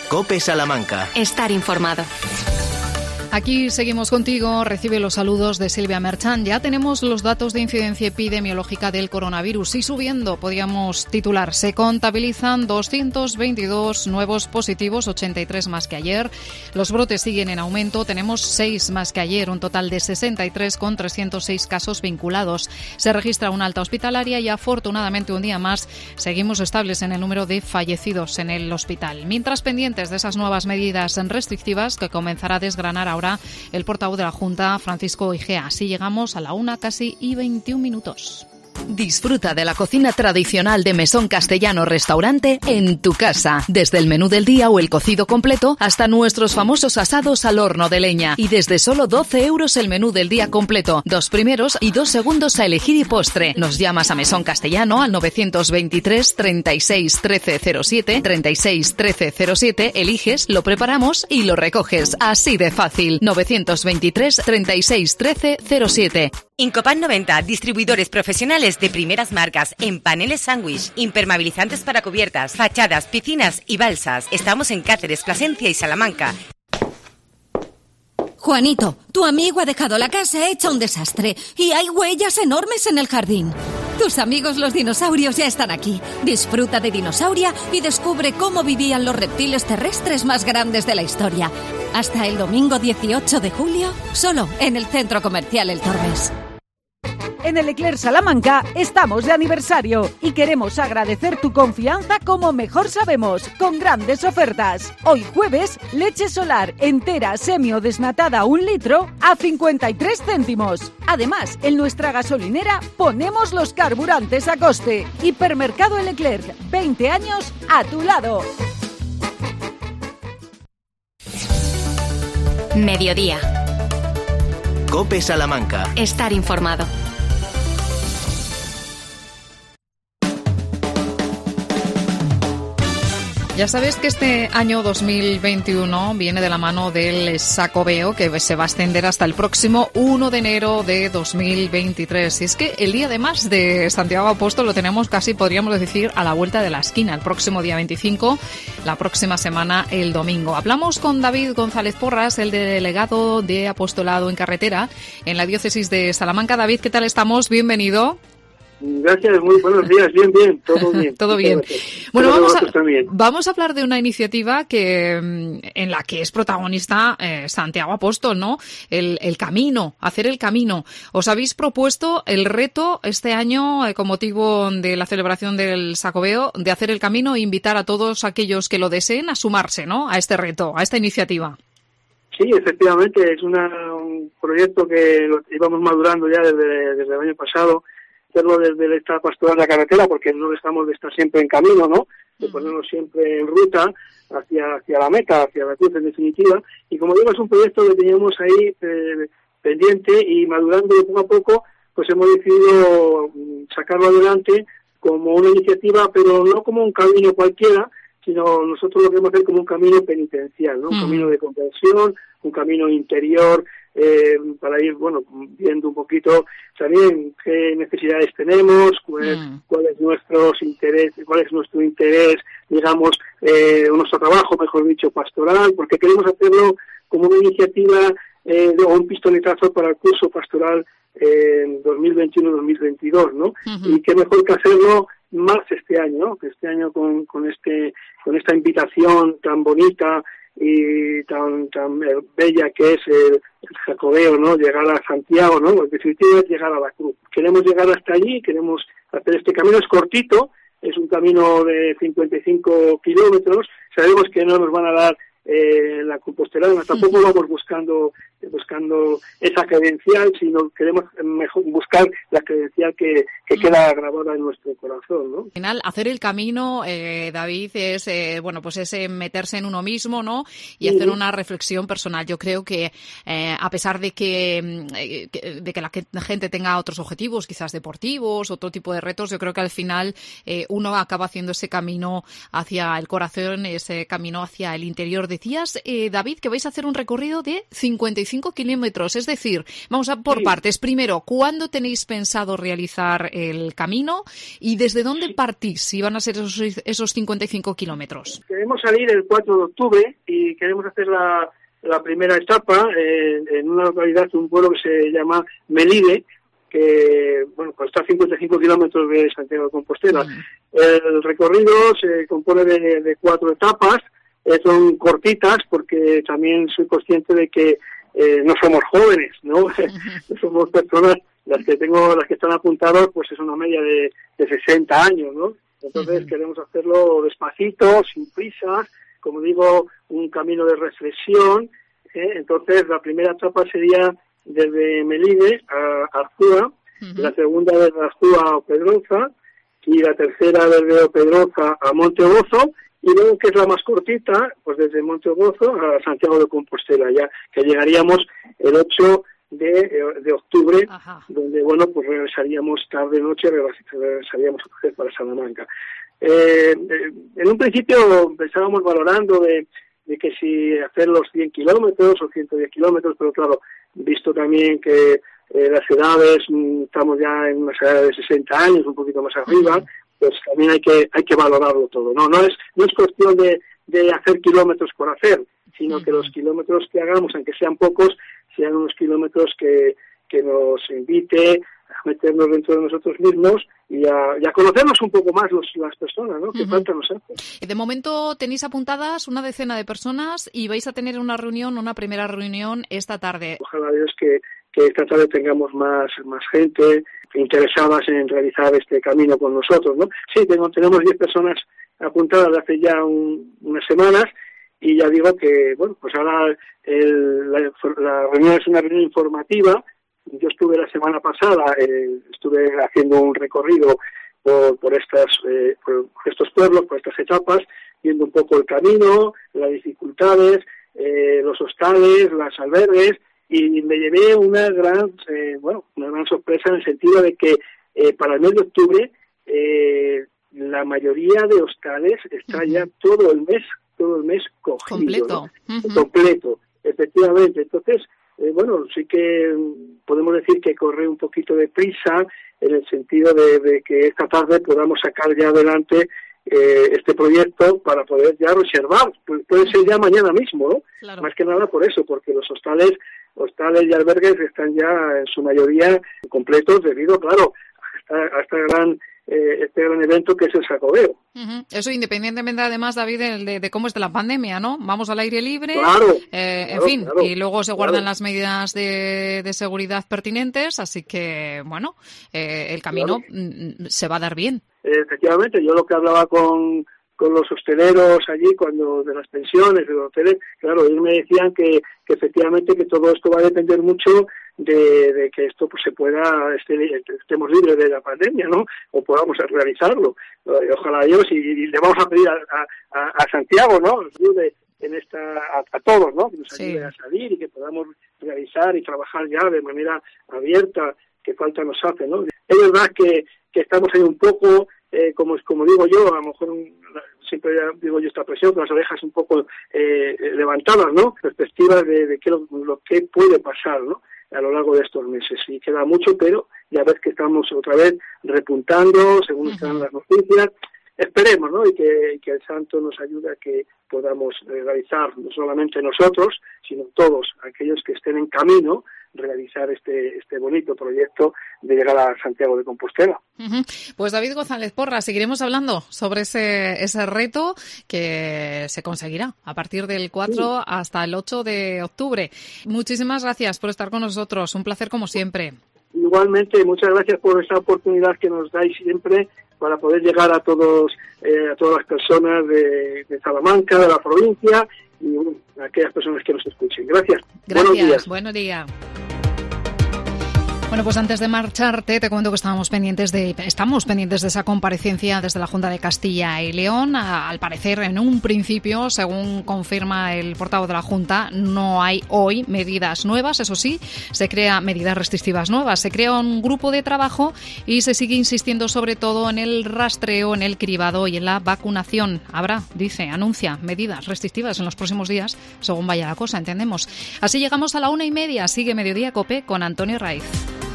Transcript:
COPE Salamanca. Estar informado. Aquí seguimos contigo. Recibe los saludos de Silvia Merchan. Ya tenemos los datos de incidencia epidemiológica del coronavirus y subiendo, podríamos titular. Se contabilizan 222 nuevos positivos, 83 más que ayer. Los brotes siguen en aumento. Tenemos 6 más que ayer, un total de 63 con 306 casos vinculados. Se registra una alta hospitalaria y afortunadamente un día más seguimos estables en el número de fallecidos en el hospital. Mientras pendientes de esas nuevas medidas restrictivas que comenzará a desgranar ahora el portavoz de la Junta, Francisco Igea. Así llegamos a la 1:21. Disfruta de la cocina tradicional de Mesón Castellano Restaurante en tu casa. Desde el menú del día o el cocido completo hasta nuestros famosos asados al horno de leña. Y desde solo 12 euros el menú del día completo. 2 primeros y 2 segundos a elegir y postre. Nos llamas a Mesón Castellano al 923 36 13 07, 36 13 07, eliges, lo preparamos y lo recoges. Así de fácil. 923 36 13 07. Incopan 90, distribuidores profesionales de primeras marcas en paneles sándwich, impermeabilizantes para cubiertas, fachadas, piscinas y balsas. Estamos en Cáceres, Plasencia y Salamanca. Juanito, tu amigo ha dejado la casa hecha un desastre y hay huellas enormes en el jardín. Tus amigos los dinosaurios ya están aquí. Disfruta de Dinosauria y descubre cómo vivían los reptiles terrestres más grandes de la historia. Hasta el domingo 18 de julio, solo en el Centro Comercial El Tormes. En el Leclerc Salamanca estamos de aniversario y queremos agradecer tu confianza como mejor sabemos, con grandes ofertas. Hoy jueves, leche solar entera semi o desnatada 1 litro a 53 céntimos. Además, en nuestra gasolinera ponemos los carburantes a coste. Hipermercado El Leclerc, 20 años a tu lado. Mediodía. COPE Salamanca. Estar informado. Ya sabes que este año 2021 viene de la mano del Xacobeo, que se va a extender hasta el próximo 1 de enero de 2023. Y es que el día además de Santiago Apóstol lo tenemos casi, podríamos decir, a la vuelta de la esquina. El próximo día 25, la próxima semana, el domingo. Hablamos con David González Porras, el delegado de Apostolado en Carretera en la diócesis de Salamanca. David, ¿qué tal estamos? Bienvenido. Gracias, muy buenos días, bien, todo bien. Todo bien. Bueno, vamos a hablar de una iniciativa en la que es protagonista Santiago Apóstol, ¿no? El camino, hacer el camino. Os habéis propuesto el reto este año, con motivo de la celebración del Xacobeo, de hacer el camino e invitar a todos aquellos que lo deseen a sumarse, ¿no? A este reto, a esta iniciativa. Sí, efectivamente, es un proyecto que lo íbamos madurando ya desde el año pasado, hacerlo desde esta pastoral de la carretera, porque no dejamos de estar siempre en camino, ¿no? De ponernos siempre en ruta hacia la meta, hacia la cruz en definitiva. Y como digo, es un proyecto que teníamos ahí pendiente y madurando poco a poco, pues hemos decidido sacarlo adelante como una iniciativa, pero no como un camino cualquiera, sino nosotros lo queremos hacer como un camino penitencial, ¿no? Un camino de conversión, un camino interior, para ir, viendo un poquito también qué necesidades tenemos, cuál es nuestro interés, digamos, nuestro trabajo, mejor dicho, pastoral, porque queremos hacerlo como una iniciativa o un pistoletazo para el curso pastoral 2021-2022, ¿no? Y qué mejor que hacerlo más este año, ¿no? Que este año con esta invitación tan bonita y tan bella que es el Xacobeo, ¿no? Llegar a Santiago, ¿no? En definitiva es llegar a la cruz. Queremos llegar hasta allí, queremos hacer este camino. Es cortito, es un camino de 55 kilómetros. Sabemos que no nos van a dar la Compostela, tampoco vamos buscando esa credencial, sino queremos mejor buscar la credencial que queda grabada en nuestro corazón, ¿no? Al final, hacer el camino, David, es es meterse en uno mismo, ¿no? Y hacer una reflexión personal. Yo creo que a pesar de que la gente tenga otros objetivos, quizás deportivos, otro tipo de retos, yo creo que al final uno acaba haciendo ese camino hacia el corazón, ese camino hacia el interior. Decías, David, que vais a hacer un recorrido de 55 55 kilómetros. Es decir, vamos a por partes. Primero, ¿cuándo tenéis pensado realizar el camino y desde dónde partís si van a ser esos 55 kilómetros? Queremos salir el 4 de octubre y queremos hacer la primera etapa en una localidad, un pueblo que se llama Melide, que bueno, pues está a 55 kilómetros de Santiago de Compostela. El recorrido se compone de 4 etapas, son cortitas porque también soy consciente de que no somos jóvenes, ¿no? Somos personas, las que están apuntadas, pues es una media de 60 años, ¿no? Entonces queremos hacerlo despacito, sin prisas, como digo, un camino de reflexión. Entonces la primera etapa sería desde Melide a Arzúa, la segunda desde Arzúa a Pedroza y la tercera desde Pedroza a Montegozo, y luego, que es la más cortita, pues desde Montegozo a Santiago de Compostela, ya que llegaríamos el 8 de octubre, donde, bueno, pues regresaríamos tarde-noche, regresaríamos para Salamanca. En un principio estábamos valorando de que si hacer los 100 kilómetros o 110 kilómetros, pero claro, visto también que las edades, estamos ya en unas edades de 60 años, un poquito más arriba, pues también hay que valorarlo todo. No es cuestión de hacer kilómetros por hacer, sino que los kilómetros que hagamos, aunque sean pocos, sean unos kilómetros que nos invite a meternos dentro de nosotros mismos y a conocernos un poco más las personas, ¿no? Que falta nos hace. De momento tenéis apuntadas una decena de personas y vais a tener una primera reunión esta tarde. Ojalá Dios que esta tarde tengamos más gente interesadas en realizar este camino con nosotros, ¿no? Sí, tenemos 10 personas apuntadas de hace ya unas semanas, y ya digo que, bueno, pues ahora la reunión es una reunión informativa. Yo estuve la semana pasada, estuve haciendo un recorrido por estos pueblos, por estas etapas, viendo un poco el camino, las dificultades, los hostales, los albergues, y me llevé una gran sorpresa en el sentido de que para el mes de octubre la mayoría de hostales está ya todo el mes cogido, completo, efectivamente. Entonces, sí que podemos decir que corre un poquito de prisa en el sentido de que esta tarde podamos sacar ya adelante este proyecto para poder ya reservar. Puede ser ya mañana mismo, ¿no? Claro. Más que nada por eso, porque los hostales y albergues están ya en su mayoría completos debido, claro, a este gran evento que es el Sacobeo. Eso independientemente, además, David, de cómo esté la pandemia, ¿no? Vamos al aire libre, claro, y luego se guardan las medidas de seguridad pertinentes, así que, bueno, el camino se va a dar bien. Efectivamente, yo lo que hablaba con los hosteleros allí, de las pensiones, de los hoteles, claro, ellos me decían que efectivamente que todo esto va a depender mucho de que esto pues se pueda, estemos libres de la pandemia, ¿no? O podamos realizarlo. Ojalá Dios, y le vamos a pedir a Santiago, ¿no? A todos, ¿no? Que nos ayude a salir y que podamos realizar y trabajar ya de manera abierta, que falta nos hace, ¿no? Es verdad que estamos ahí un poco, como digo yo, a lo mejor siempre digo yo esta presión, con las orejas un poco levantadas, ¿no? Perspectivas de lo que puede pasar, ¿no? A lo largo de estos meses. Y queda mucho, pero ya ves que estamos otra vez repuntando, según están las noticias. Esperemos, ¿no? Y que el Santo nos ayude a que podamos realizar, no solamente nosotros, sino todos aquellos que estén en camino, realizar este bonito proyecto de llegar a Santiago de Compostela. Pues David González Porras, seguiremos hablando sobre ese reto que se conseguirá a partir del 4 hasta el 8 de octubre. Muchísimas gracias por estar con nosotros, un placer como siempre. Igualmente, muchas gracias por esta oportunidad que nos dais siempre para poder llegar a todas las personas de Salamanca, de la provincia, y a aquellas personas que nos escuchen. Gracias. Gracias. Buenos días. Bueno, pues antes de marcharte, te cuento que estamos pendientes de esa comparecencia desde la Junta de Castilla y León. Al parecer, en un principio, según confirma el portavoz de la Junta, no hay hoy medidas nuevas. Eso sí, se crea medidas restrictivas nuevas. Se crea un grupo de trabajo y se sigue insistiendo sobre todo en el rastreo, en el cribado y en la vacunación. Anuncia medidas restrictivas en los próximos días, según vaya la cosa, entendemos. Así llegamos a la 1:30. Sigue Mediodía COPE con Antonio Raiz.